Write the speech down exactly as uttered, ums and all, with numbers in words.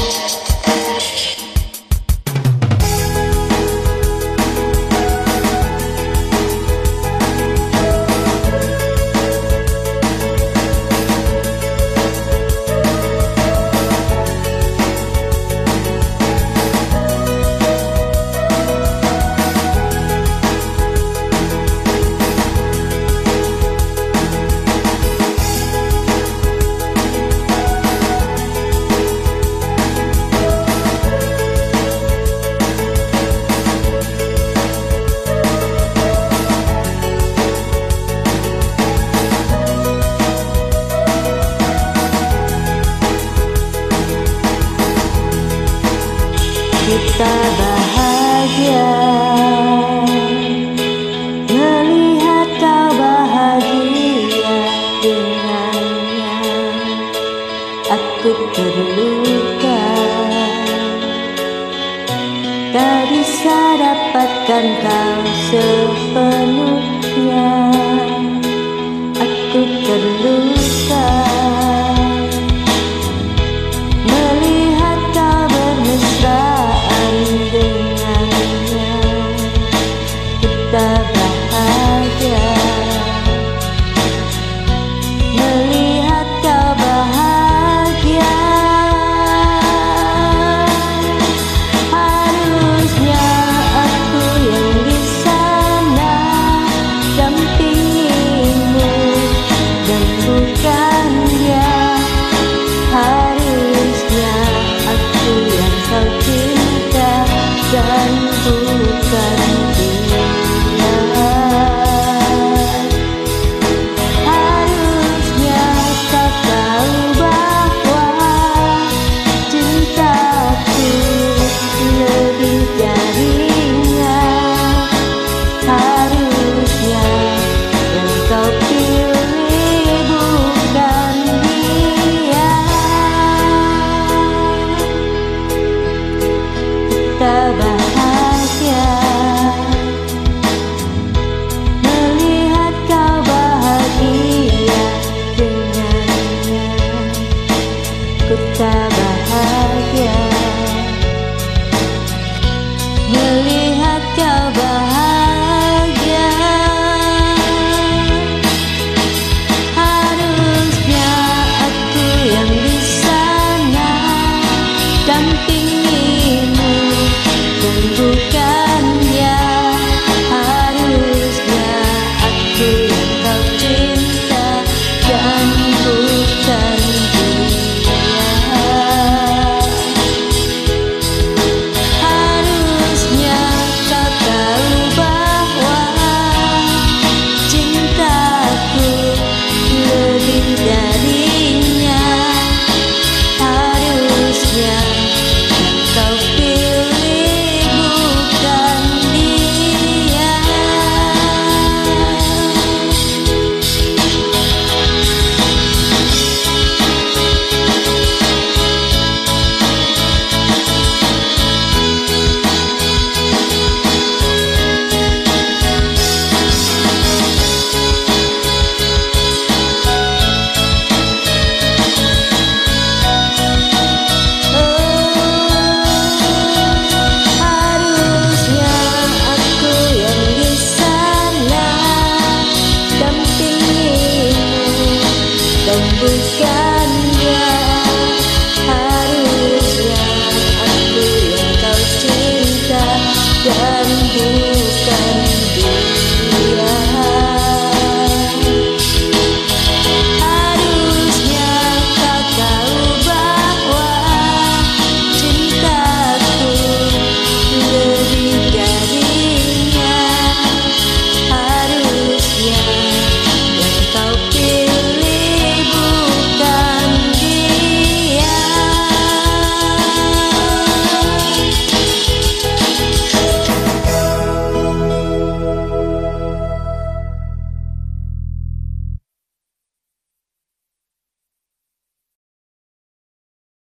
Kita bahagia melihat kau bahagia dengannya. Aku terluka, tak bisa dapatkan kau sepenuhnya. Aku terluka melihat kau bermesraan dengannya. Kita bahagia melihat kau bahagia. Harusnya aku yang di sana dampingimu dan bukan dia. Harusnya aku yang kau cinta dan bukan dia. Harusnya kau tahu bahwa cintaku lebih darinya. Harusnya yang kau pilih bukan dia. Kita bahagia melihat kau bahagia dengannya. Kita bahagia.